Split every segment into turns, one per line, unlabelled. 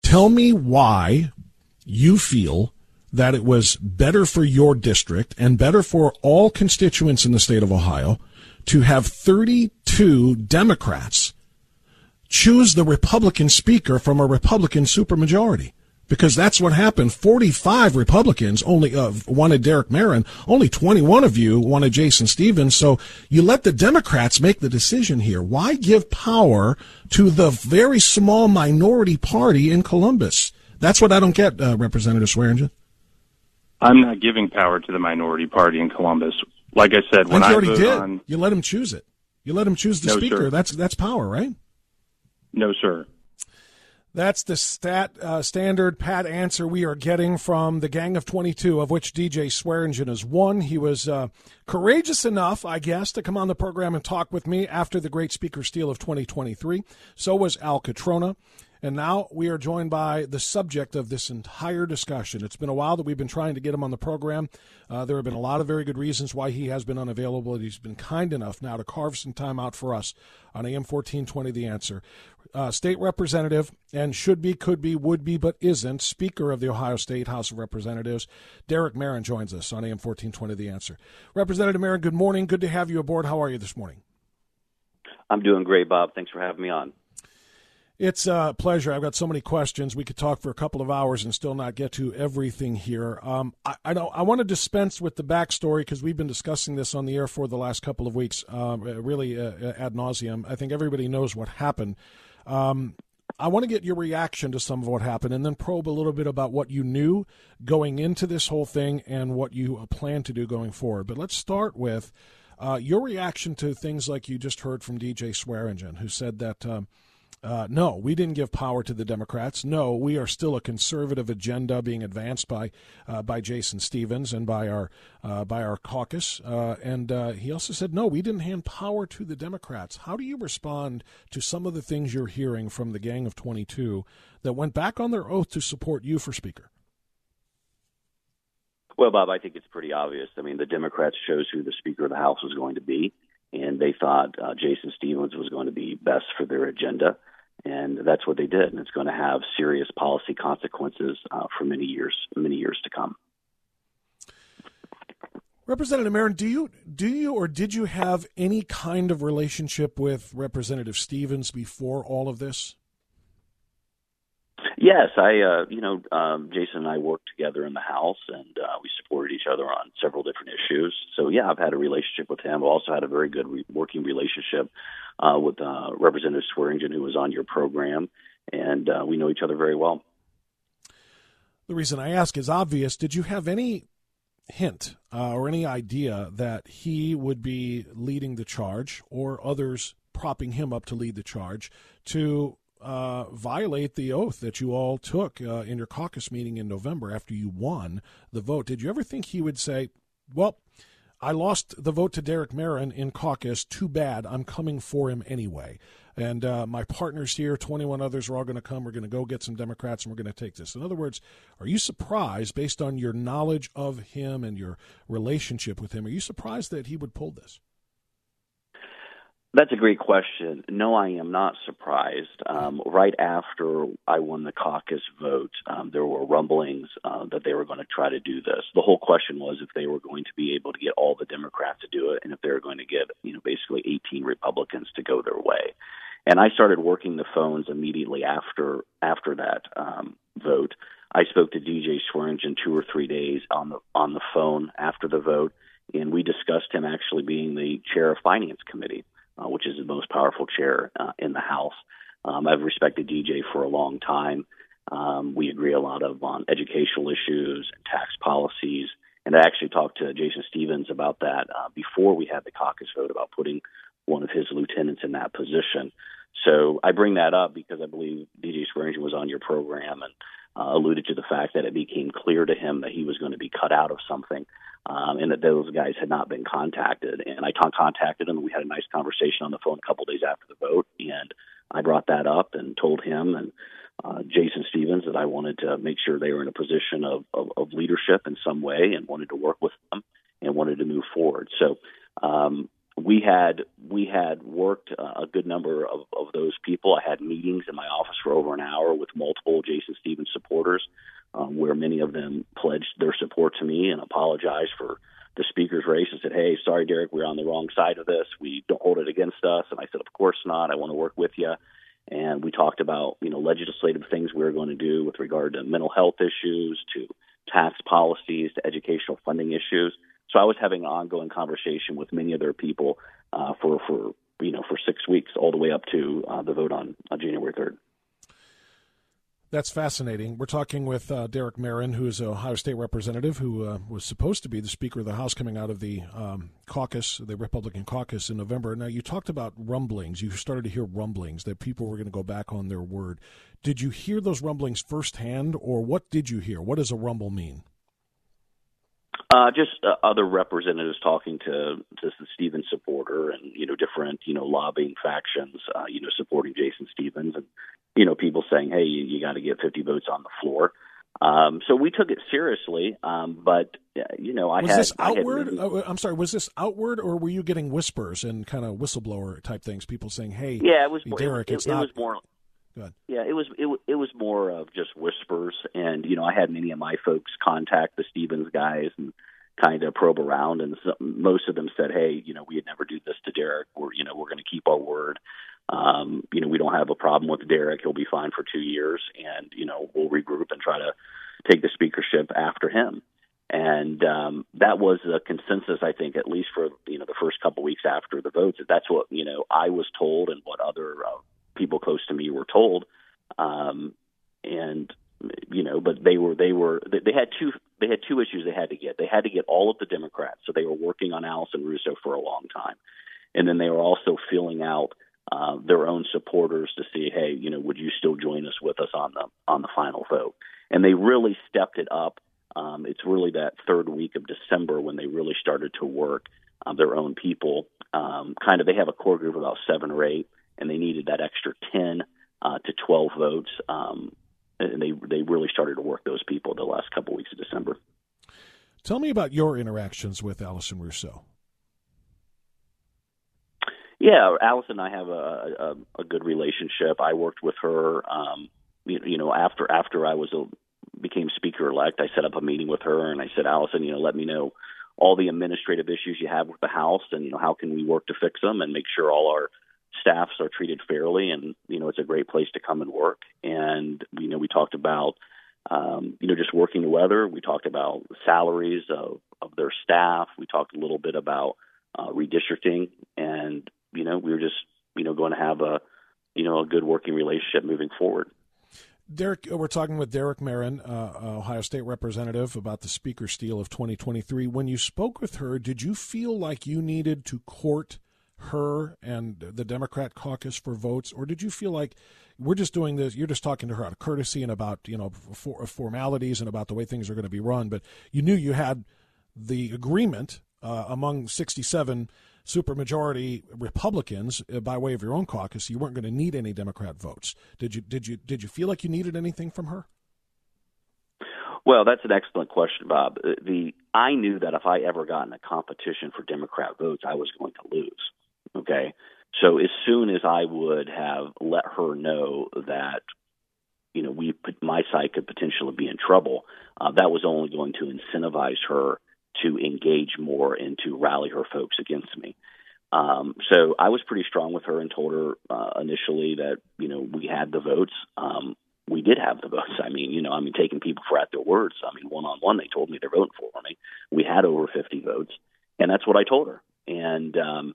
Tell me why you feel that it was better for your district and better for all constituents in the state of Ohio to have 32 Democrats choose the Republican speaker from a Republican supermajority. Because that's what happened. 45 Republicans only wanted Derek Merrin. Only 21 of you wanted Jason Stephens. So you let the Democrats make the decision here. Why give power to the very small minority party in Columbus? That's what I don't get, Representative Swearingen.
I'm not giving power to the minority party in Columbus. Like I said, when
you
I
already
vote
did.
on...
You let them choose it. You let them choose the speaker.
Sir.
That's power, right?
No, sir.
That's the standard pat answer we are getting from the Gang of 22, of which DJ Swearingen is one. He was courageous enough, I guess, to come on the program and talk with me after the Great Speaker Steal of 2023. So was Al Catrona. And now we are joined by the subject of this entire discussion. It's been a while that we've been trying to get him on the program. There have been a lot of very good reasons why he has been unavailable, and he's been kind enough now to carve some time out for us on AM 1420 The Answer. State Representative, and should be, could be, would be, but isn't, Speaker of the Ohio State House of Representatives, Derek Merrin joins us on AM 1420 The Answer. Representative Merrin, good morning. Good to have you aboard. How are you this morning?
I'm doing great, Bob. Thanks for having me on.
It's a pleasure. I've got so many questions. We could talk for a couple of hours and still not get to everything here. I want to dispense with the backstory because we've been discussing this on the air for the last couple of weeks, really ad nauseum. I think everybody knows what happened. I want to get your reaction to some of what happened and then probe a little bit about what you knew going into this whole thing and what you plan to do going forward. But let's start with your reaction to things like you just heard from DJ Swearingen, who said that no, we didn't give power to the Democrats. No, we are still a conservative agenda being advanced by Jason Stephens and by our caucus. And he also said, no, we didn't hand power to the Democrats. How do you respond to some of the things you're hearing from the Gang of 22 that went back on their oath to support you for Speaker?
Well, Bob, I think it's pretty obvious. I mean, the Democrats chose who the Speaker of the House was going to be, and they thought Jason Stephens was going to be best for their agenda. And that's what they did, and it's going to have serious policy consequences for many years to come.
Representative Merrin, do you or did you have any kind of relationship with Representative Stephens before all of this?
Yes, Jason and I worked together in the House, and we supported each other on several different issues. So, yeah, I've had a relationship with him. I've also had a very good working relationship with Representative Swearingen, who was on your program, and we know each other very well.
The reason I ask is obvious. Did you have any hint or any idea that he would be leading the charge or others propping him up to lead the charge to violate the oath that you all took in your caucus meeting in November after you won the vote? Did you ever think he would say, well, I lost the vote to Derek Merrin in caucus, too bad, I'm coming for him anyway, and my partners here, 21 others, are all going to come, we're going to go get some Democrats, and we're going to take this? In other words, are you surprised, based on your knowledge of him and your relationship with him, are you surprised that he would pull this?
That's a great question. No, I am not surprised. Right after I won the caucus vote, there were rumblings that they were going to try to do this. The whole question was if they were going to be able to get all the Democrats to do it, and if they were going to get, basically 18 Republicans to go their way. And I started working the phones immediately after that vote. I spoke to DJ Swearingen 2 or 3 days on the phone after the vote, and we discussed him actually being the chair of Finance Committee, which is the most powerful chair in the House. I've respected DJ for a long time. We agree a lot on educational issues and tax policies. And I actually talked to Jason Stephens about that before we had the caucus vote, about putting one of his lieutenants in that position. So I bring that up because I believe DJ Swearingen was on your program and alluded to the fact that it became clear to him that he was going to be cut out of something. And that those guys had not been contacted. And I contacted him, and we had a nice conversation on the phone a couple of days after the vote. And I brought that up and told him and Jason Stephens that I wanted to make sure they were in a position of leadership in some way and wanted to work with them and wanted to move forward. So we had worked a good number of those people. I had meetings in my office for over an hour with multiple Jason many of them pledged their support to me and apologized for the speaker's race and said, hey, sorry, Derek, we're on the wrong side of this. We don't hold it against us. And I said, of course not. I want to work with you. And we talked about, legislative things we were going to do with regard to mental health issues, to tax policies, to educational funding issues. So I was having an ongoing conversation with many of their people for 6 weeks, all the way up to the vote on January 3rd.
That's fascinating. We're talking with Derek Merrin, who is an Ohio State representative who was supposed to be the Speaker of the House coming out of the caucus, the Republican caucus in November. Now, you talked about rumblings. You started to hear rumblings that people were going to go back on their word. Did you hear those rumblings firsthand, or what did you hear? What does a rumble mean?
Just other representatives talking to the Stevens supporter and, different, lobbying factions, supporting Jason Stevens and, people saying, hey, you got to get 50 votes on the floor. So we took it seriously. But,
was this outward? I'm sorry, was this outward, or were you getting whispers and kind of whistleblower type things? People saying, hey,
yeah, it was
Derek,
it was more.
Go ahead.
Yeah, it was more of just whispers, and I had many of my folks contact the Stevens guys and kind of probe around, and most of them said, "Hey, we would never do this to Derek. We're going to keep our word. We don't have a problem with Derek. He'll be fine for 2 years, and we'll regroup and try to take the speakership after him." And that was a consensus, I think, at least for the first couple weeks after the votes. That's what I was told, and what other people close to me were told, but they had two issues they had to get. They had to get all of the Democrats, so they were working on Allison Russo for a long time, and then they were also filling out their own supporters to see, hey, would you still join us with us on the final vote? And they really stepped it up. It's really that third week of December when they really started to work their own people. They have a core group of about 7 or 8. And they needed that extra 10 to 12 votes, and they really started to work those people the last couple weeks of December.
Tell me about your interactions with Allison Russo.
Yeah, Allison and I have a good relationship. I worked with her, after I became Speaker-elect. I set up a meeting with her, and I said, Allison, let me know all the administrative issues you have with the House, and how can we work to fix them and make sure all our staffs are treated fairly, and it's a great place to come and work. And we talked about just working together. We talked about salaries of their staff. We talked a little bit about redistricting, and we were just going to have a good working relationship moving forward.
Derek, we're talking with Derek Merrin, Ohio State representative, about the Speaker Steal of 2023. When you spoke with her, did you feel like you needed to court her and the Democrat caucus for votes, or did you feel like we're just doing this, you're just talking to her out of courtesy and about formalities and about the way things are going to be run, but you knew you had the agreement among 67 supermajority Republicans by way of your own caucus, you weren't going to need any Democrat votes. Did you feel like you needed anything from her?
Well, that's an excellent question, Bob. I knew that if I ever got in a competition for Democrat votes, I was going to lose. Okay, so as soon as I would have let her know that my side could potentially be in trouble, that was only going to incentivize her to engage more and to rally her folks against me. So I was pretty strong with her and told her initially that we had the votes. We did have the votes. Taking people for at their words. One-on-one, they told me they're voting for me. We had over 50 votes, and that's what I told her. And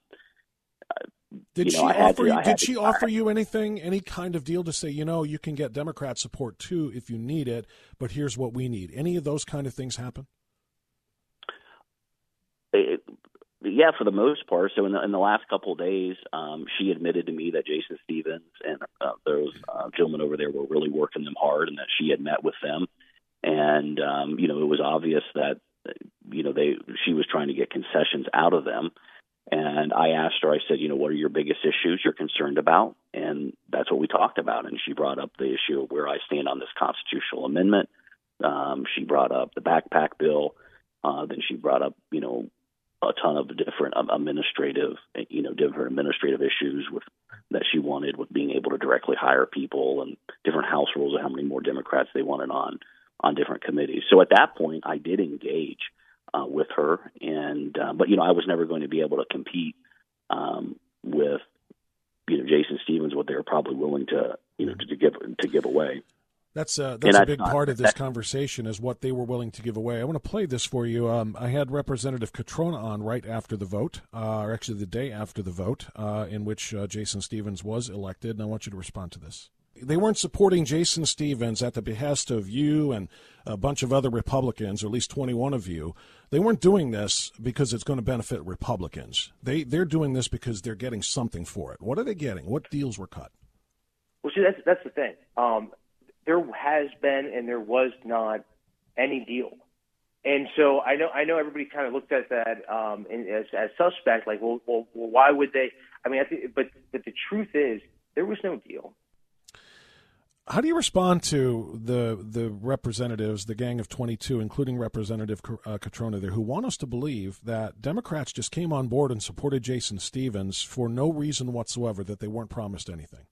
did she offer you anything, any kind of deal to say, you can get Democrat support too if you need it, but here's what we need? Any of those kind of things happen?
Yeah, for the most part. So in the last couple of days, she admitted to me that Jason Stevens and those gentlemen over there were really working them hard, and that she had met with them. And it was obvious that she was trying to get concessions out of them. And I asked her, I said, what are your biggest issues you're concerned about? And that's what we talked about. And she brought up the issue of where I stand on this constitutional amendment. She brought up the backpack bill. Then she brought up, a ton of different administrative issues that she wanted with being able to directly hire people, and different House rules of how many more Democrats they wanted on on different committees. So at that point, I did engage with her, and but I was never going to be able to compete with Jason Stephens, what they were probably willing to to give away.
That's a big part of this conversation is what they were willing to give away. I want to play this for you. I had Representative Catrona on right after the vote, or actually the day after the vote, in which Jason Stephens was elected, and I want you to respond to this. They weren't supporting Jason Stephens at the behest of you and a bunch of other Republicans, or at least 21 of you. They weren't doing this because it's going to benefit Republicans. They're doing this because they're getting something for it. What are they getting? What deals were cut?
Well, see, that's the thing. There has been and there was not any deal. And so I know everybody kind of looked at that as suspect, like, well, why would they? I mean, but the truth is there was no deal.
How do you respond to the representatives, the Gang of 22, including Representative Catrona there, who want us to believe that Democrats just came on board and supported Jason Stephens for no reason whatsoever, that they weren't promised anything?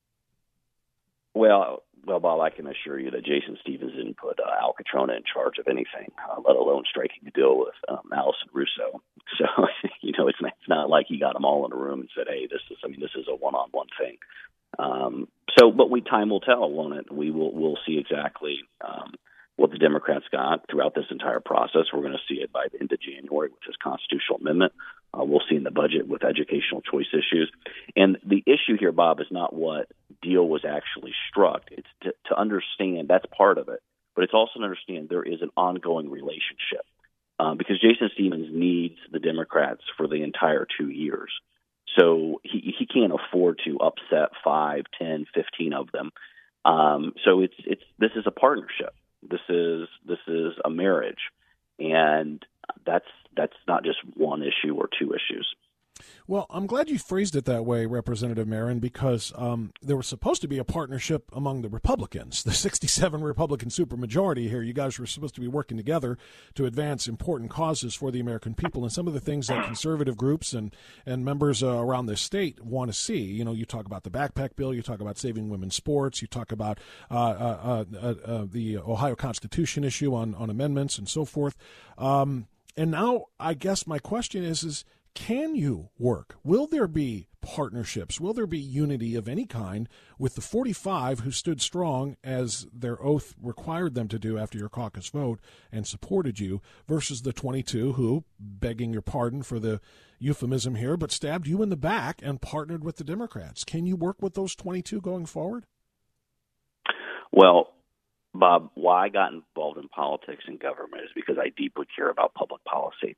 Well, Bob, I can assure you that Jason Stephens didn't put Al Catrona in charge of anything, let alone striking a deal with Allison Russo. So, it's not like he got them all in a room and said, "Hey, this is a one-on-one thing." But time will tell, won't it? We'll see exactly what the Democrats got throughout this entire process. We're going to see it by the end of January with this constitutional amendment. We'll see in the budget with educational choice issues. And the issue here, Bob, is not what deal was actually struck. It's to understand that's part of it. But it's also to understand there is an ongoing relationship because Jason Stephens needs the Democrats for the entire 2 years. So he can't afford to upset 5, 10, 15 of them. So this is a partnership. This is a marriage, and that's not just one issue or two issues.
Well, I'm glad you phrased it that way, Representative Marin, because there was supposed to be a partnership among the Republicans, the 67 Republican supermajority here. You guys were supposed to be working together to advance important causes for the American people, and some of the things that conservative groups and members around the state want to see. You talk about the backpack bill, you talk about saving women's sports, you talk about the Ohio Constitution issue on amendments and so forth. And now I guess my question is can you work? Will there be partnerships? Will there be unity of any kind with the 45 who stood strong as their oath required them to do after your caucus vote and supported you versus the 22 who, begging your pardon for the euphemism here, but stabbed you in the back and partnered with the Democrats? Can you work with those 22 going forward?
Well, Bob, why I got involved in politics and government is because I deeply care about public policy.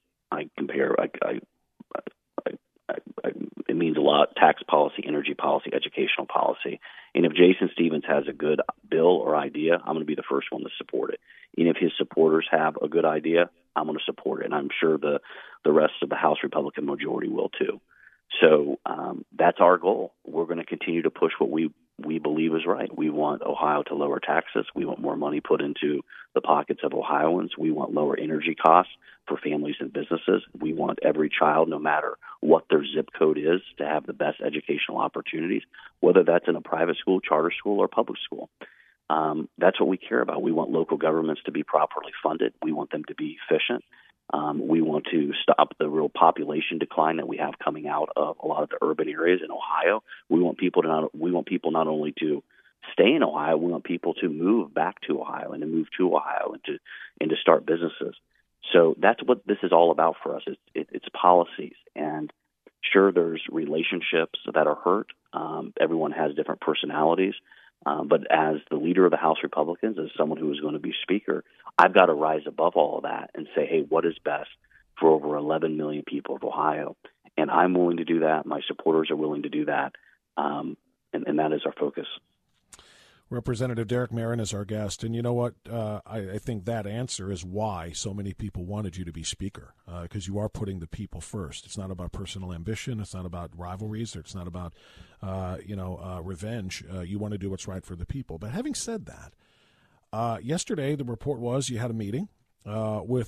It means a lot: tax policy, energy policy, educational policy. And if Jason Stephens has a good bill or idea, I'm going to be the first one to support it. And if his supporters have a good idea, I'm going to support it. And I'm sure the rest of the House Republican majority will too. So that's our goal. We're going to continue to push what we believe is right. We want Ohio to lower taxes. We want more money put into the pockets of Ohioans. We want lower energy costs for families and businesses. We want every child, no matter what their zip code is, to have the best educational opportunities, whether that's in a private school, charter school, or public school. That's what we care about. We want local governments to be properly funded. We want them to be efficient. We want to stop the real population decline that we have coming out of a lot of the urban areas in Ohio. We want people not only to stay in Ohio, we want people to move back to Ohio and to move to Ohio and to start businesses. So that's what this is all about for us. It's policies. And sure, there's relationships that are hurt. Everyone has different personalities. But as the leader of the House Republicans, as someone who is going to be Speaker, I've got to rise above all of that and say, hey, what is best for over 11 million people of Ohio? And I'm willing to do that. My supporters are willing to do that. And that is our focus.
Representative Derek Marin is our guest. And you know what? I think that answer is why so many people wanted you to be Speaker, because you are putting the people first. It's not about personal ambition. It's not about rivalries. It's not about, revenge. You want to do what's right for the people. But having said that, yesterday the report was you had a meeting with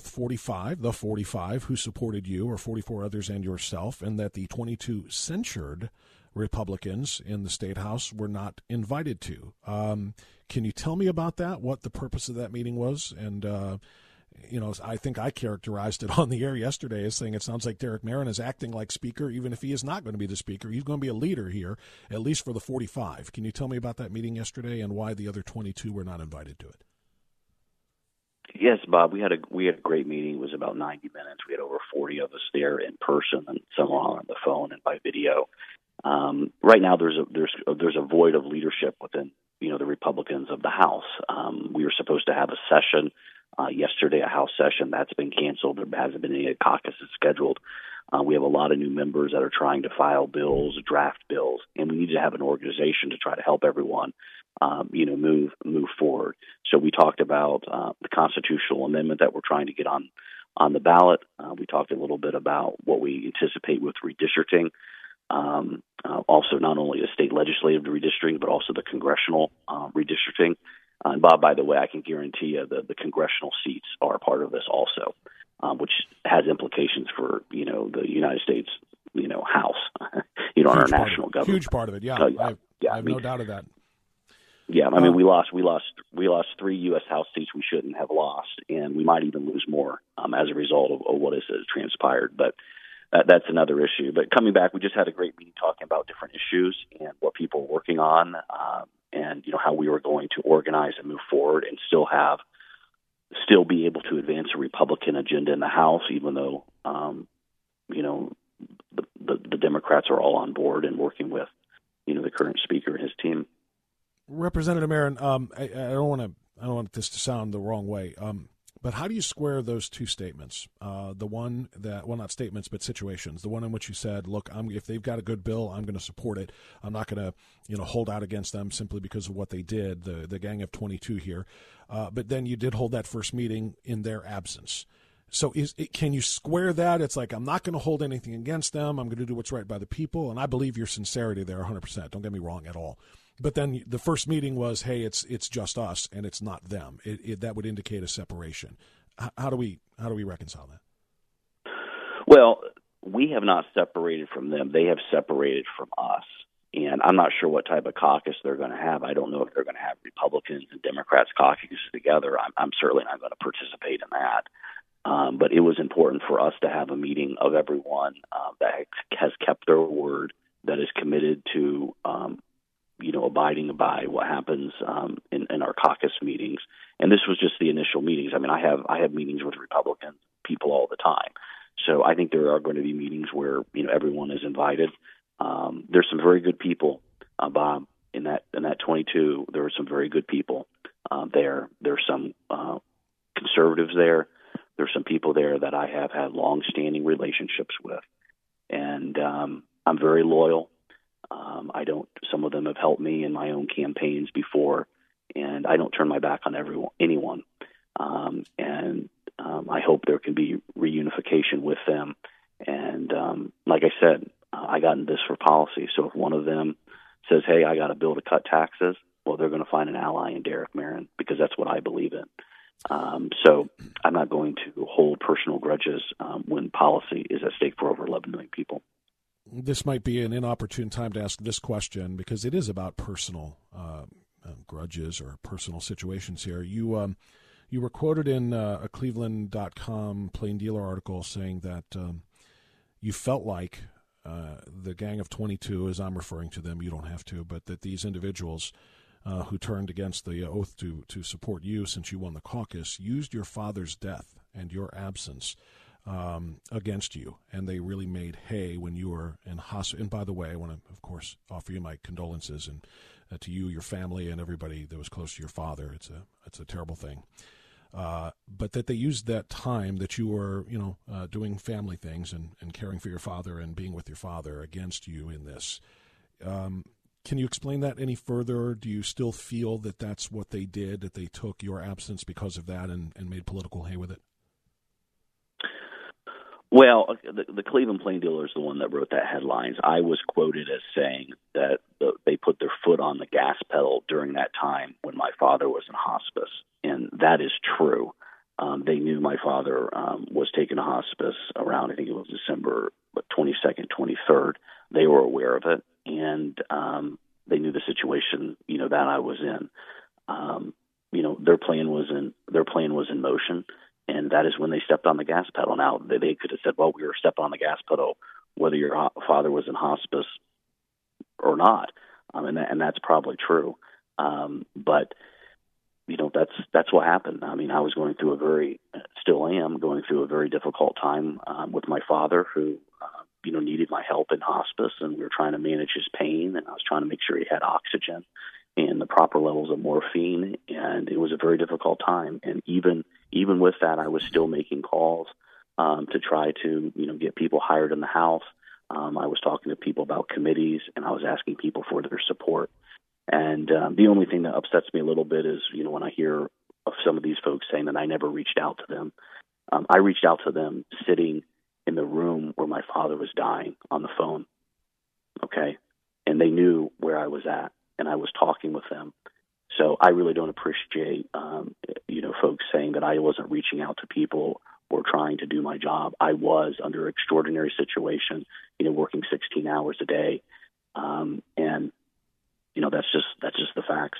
45 who supported you, or 44 others and yourself, and that the 22 censured Republicans in the State House were not invited to. Can you tell me about that, what the purpose of that meeting was? And, I think I characterized it on the air yesterday as saying it sounds like Derek Merrin is acting like Speaker, even if he is not going to be the Speaker. He's going to be a leader here, at least for the 45. Can you tell me about that meeting yesterday and why the other 22 were not invited to it?
Yes, Bob. We had a great meeting. It was about 90 minutes. We had over 40 of us there in person, and some on the phone and by video. Right now, there's a void of leadership within the Republicans of the House. We were supposed to have a session yesterday, a House session that's been canceled. There hasn't been any caucuses scheduled. We have a lot of new members that are trying to file bills, draft bills, and we need to have an organization to try to help everyone move forward. So we talked about the constitutional amendment that we're trying to get on the ballot. We talked a little bit about what we anticipate with redistricting. Also, not only the state legislative redistricting, but also the congressional redistricting. And Bob, by the way, I can guarantee you that the congressional seats are part of this also, which has implications for the United States House, on our national government.
Huge part of it, yeah. I have no doubt of that.
Yeah, we lost 3 U.S. House seats we shouldn't have lost, and we might even lose more as a result of what has transpired. But that's another issue. But coming back, we just had a great meeting talking about different issues and what people are working on, and how we were going to organize and move forward, and still be able to advance a Republican agenda in the House, even though the Democrats are all on board and working with the current Speaker and his team.
Representative Merrin, I don't want this to sound the wrong way, but how do you square those two statements? The one that, well, not statements, but situations. The one in which you said, look, if they've got a good bill, I'm going to support it. I'm not going to, hold out against them simply because of what they did, the Gang of 22 here. But then you did hold that first meeting in their absence. So can you square that? It's like, I'm not going to hold anything against them. I'm going to do what's right by the people. And I believe your sincerity there 100%. Don't get me wrong at all. But then the first meeting was, hey, it's just us and it's not them. That would indicate a separation. How do we reconcile that?
Well, we have not separated from them. They have separated from us. And I'm not sure what type of caucus they're going to have. I don't know if they're going to have Republicans and Democrats caucuses together. I'm certainly not going to participate in that. But it was important for us to have a meeting of everyone that has kept their word, that is committed to abiding by what happens in our caucus meetings. And this was just the initial meetings. I have meetings with Republican people all the time. So I think there are going to be meetings where, everyone is invited. There's some very good people, Bob, in that 22. There are some very good people there. There's some conservatives there. There's some people there that I have had long-standing relationships with. And I'm very loyal. Some of them have helped me in my own campaigns before, and I don't turn my back on anyone. I hope there can be reunification with them. And like I said, I got in this for policy. So if one of them says, hey, I got a bill to cut taxes, well, they're going to find an ally in Derek Merrin, because that's what I believe in. So I'm not going to hold personal grudges when policy is at stake for over 11 million people.
This might be an inopportune time to ask this question, because it is about personal grudges or personal situations here. You were quoted in a Cleveland.com plain dealer article saying that you felt like the Gang of 22, as I'm referring to them, you don't have to, but that these individuals who turned against the oath to support you since you won the caucus used your father's death and your absence against you, and they really made hay when you were in hospital. And by the way, I want to, of course, offer you my condolences and to you, your family, and everybody that was close to your father. It's a terrible thing. But that they used that time that you were, doing family things and caring for your father and being with your father against you in this. Can you explain that any further? Do you still feel that that's what they did, that they took your absence because of that and made political hay with it?
Well, the Cleveland Plain Dealer is the one that wrote that headlines. I was quoted as saying that they put their foot on the gas pedal during that time when my father was in hospice, and that is true. They knew my father was taken to hospice around, I think it was December 22nd, 23rd. They were aware of it. and they knew the situation, that I was in. Their plan was in motion, and that is when they stepped on the gas pedal. Now they could have said, "Well, we were stepping on the gas pedal whether your father was in hospice or not," and that's probably true. But that's what happened. I mean, I was going through still am going through a very difficult time with my father, who needed my help in hospice, and we were trying to manage his pain, and I was trying to make sure he had oxygen and the proper levels of morphine, and it was a very difficult time. And even with that, I was still making calls to try to get people hired in the house. I was talking to people about committees, and I was asking people for their support. And the only thing that upsets me a little bit is, when I hear of some of these folks saying that I never reached out to them. I reached out to them sitting in the room where my father was dying on the phone, okay? And they knew where I was at, and I was talking with them. So I really don't appreciate, folks saying that I wasn't reaching out to people or trying to do my job. I was under extraordinary situation, working 16 hours a day, and that's just the facts.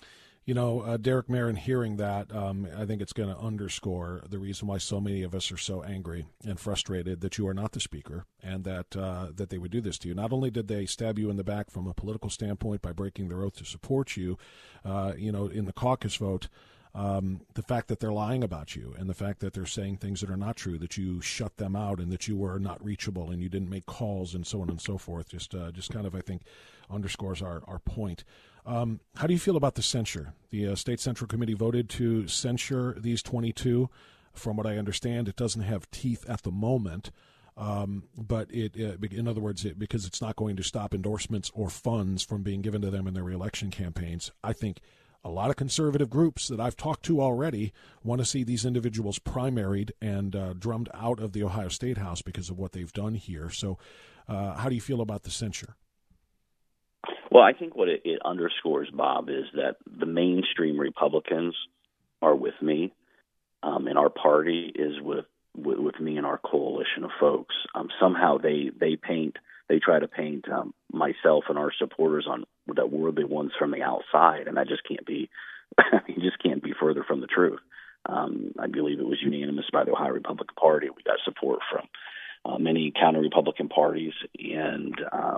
Derek Merrin, hearing that, I think it's going to underscore the reason why so many of us are so angry and frustrated that you are not the speaker, and that they would do this to you. Not only did they stab you in the back from a political standpoint by breaking their oath to support you, in the caucus vote, the fact that they're lying about you and the fact that they're saying things that are not true, that you shut them out and that you were not reachable and you didn't make calls and so on and so forth, just kind of, I think, underscores our point. How do you feel about the censure? The State Central Committee voted to censure these 22. From what I understand, it doesn't have teeth at the moment, but in other words, because it's not going to stop endorsements or funds from being given to them in their reelection campaigns. I think a lot of conservative groups that I've talked to already want to see these individuals primaried and drummed out of the Ohio State House because of what they've done here. So how do you feel about the censure?
Well, I think what it underscores, Bob, is that the mainstream Republicans are with me, and our party is with me and our coalition of folks. Somehow they try to paint myself and our supporters on that we're the ones from the outside, and that just can't be. Just can't be further from the truth. I believe it was unanimous by the Ohio Republican Party. We got support from many counter-Republican parties, and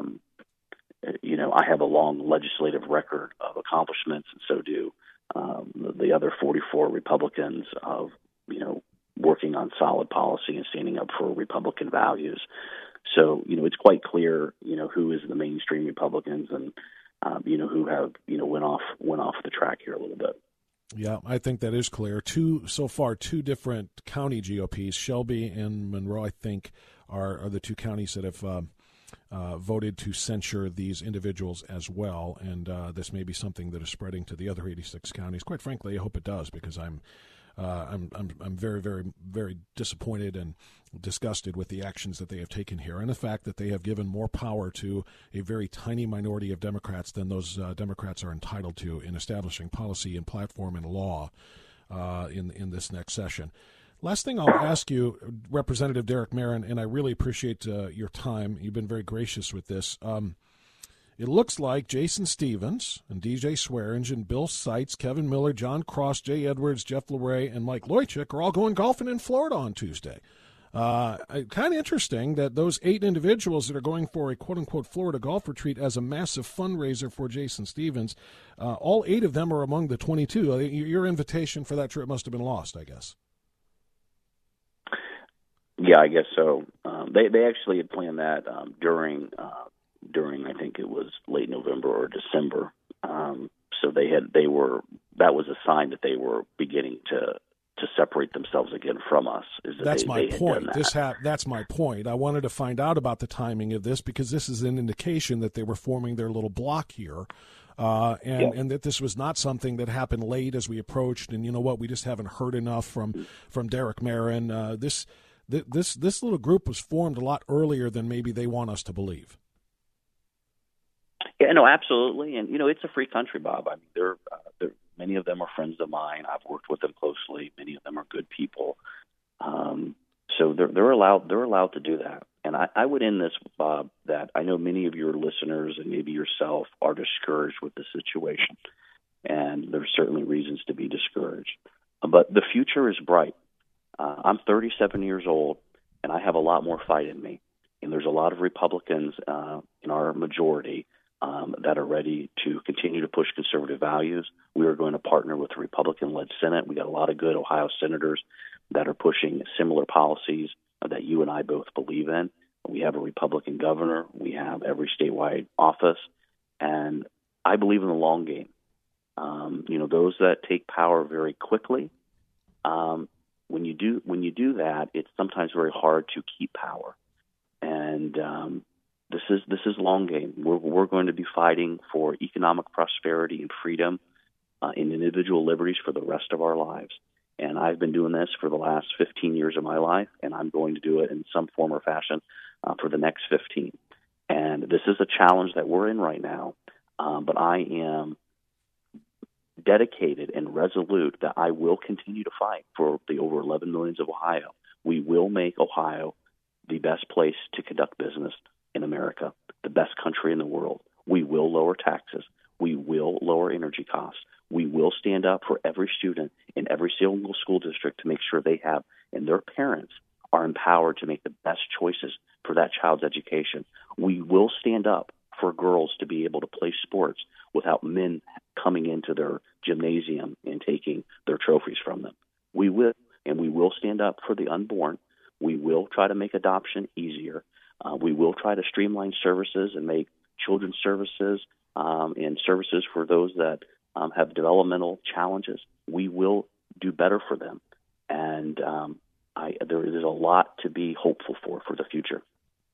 I have a long legislative record of accomplishments, and so do the other 44 Republicans of working on solid policy and standing up for Republican values. So it's quite clear who is the mainstream Republicans and who have went off the track here a little bit.
Yeah, I think that is clear. Two different county GOPs, Shelby and Monroe, I think, are the two counties that have voted to censure these individuals as well, and this may be something that is spreading to the other 86 counties. Quite frankly, I hope it does, because I'm very, very, very disappointed and disgusted with the actions that they have taken here, and the fact that they have given more power to a very tiny minority of Democrats than those Democrats are entitled to in establishing policy and platform and law in this next session. Last thing I'll ask you, Representative Derek Merrin, and I really appreciate your time. You've been very gracious with this. It looks like Jason Stevens and DJ Swearingen, Bill Seitz, Kevin Miller, John Cross, Jay Edwards, Jeff LeRae, and Mike Leuchtchick are all going golfing in Florida on Tuesday. Kind of interesting that those 8 individuals that are going for a quote-unquote Florida golf retreat as a massive fundraiser for Jason Stevens, all 8 of them are among the 22. Your invitation for that trip must have been lost, I guess.
Yeah, I guess so. They actually had planned that during I think it was late November or December. So that was a sign that they were beginning to separate themselves again from us.
That's my point. That's my point. I wanted to find out about the timing of this, because this is an indication that they were forming their little block here. And that this was not something that happened late as we approached. And you know what? We just haven't heard enough from Derek Merrin. This little group was formed a lot earlier than maybe they want us to believe.
Yeah, no, absolutely. And, it's a free country, Bob. I mean, many of them are friends of mine. I've worked with them closely. Many of them are good people. So they're allowed to do that. And I would end this, Bob, that that I know many of your listeners and maybe yourself are discouraged with the situation, and there's certainly reasons to be discouraged. But the future is bright. I'm 37 years old, and I have a lot more fight in me. And there's a lot of Republicans in our majority that are ready to continue to push conservative values. We are going to partner with the Republican-led Senate. We got a lot of good Ohio senators that are pushing similar policies that you and I both believe in. We have a Republican governor. We have every statewide office. And I believe in the long game. Those that take power very quickly, when you do that, it's sometimes very hard to keep power. And this is long game. We're going to be fighting for economic prosperity and freedom and individual liberties for the rest of our lives. And I've been doing this for the last 15 years of my life, and I'm going to do it in some form or fashion for the next 15. And this is a challenge that we're in right now, but I am dedicated and resolute that I will continue to fight for the over 11 millions of Ohio. We will make Ohio the best place to conduct business in America, the best country in the world. We will lower taxes. We will lower energy costs. We will stand up for every student in every single school district to make sure they have and their parents are empowered to make the best choices for that child's education. We will stand up for girls to be able to play sports without men coming into their gymnasium and taking their trophies from them. We will, and we will stand up for the unborn. We will try to make adoption easier. We will try to streamline services and make children's services and services for those that have developmental challenges. We will do better for them. And there is a lot to be hopeful for the future.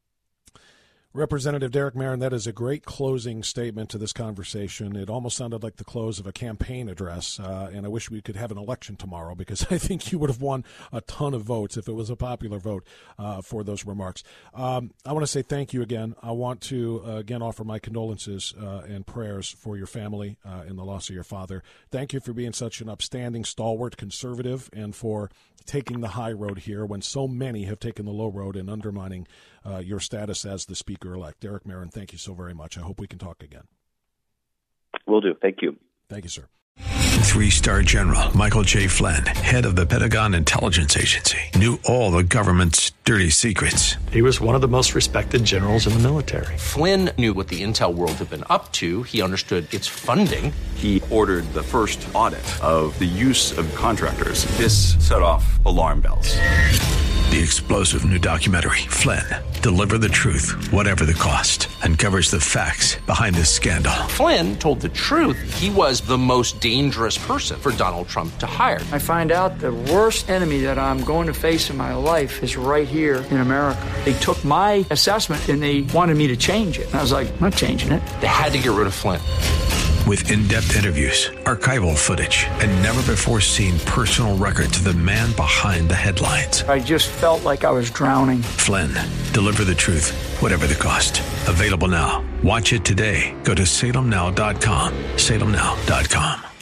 Representative Derek Merrin, that is a great closing statement to this conversation. It almost sounded like the close of a campaign address, and I wish we could have an election tomorrow because I think you would have won a ton of votes if it was a popular vote for those remarks. I want to say thank you again. I want to, again, offer my condolences and prayers for your family in the loss of your father. Thank you for being such an upstanding, stalwart conservative and for taking the high road here when so many have taken the low road and undermining your status as the Speaker-elect. Derek Merrin, thank you so very much. I hope we can talk again.
Will do. Thank you.
Thank you, sir.
3-star General Michael J. Flynn, head of the Pentagon Intelligence Agency, knew all the government's dirty secrets.
He was one of the most respected generals in the military.
Flynn knew what the intel world had been up to. He understood its funding.
He ordered the first audit of the use of contractors. This set off alarm bells.
The explosive new documentary, Flynn, Deliver the Truth, Whatever the Cost, uncovers the facts behind this scandal.
Flynn told the truth. He was the most dangerous person for Donald Trump to hire.
I find out the worst enemy that I'm going to face in my life is right here in America. They took my assessment and they wanted me to change it. And I was like, I'm not changing it.
They had to get rid of Flynn.
With in-depth interviews, archival footage, and never-before-seen personal records of the man behind the headlines.
I just felt like I was drowning.
Flynn, Deliver the Truth, Whatever the Cost. Available now. Watch it today. Go to salemnow.com. salemnow.com.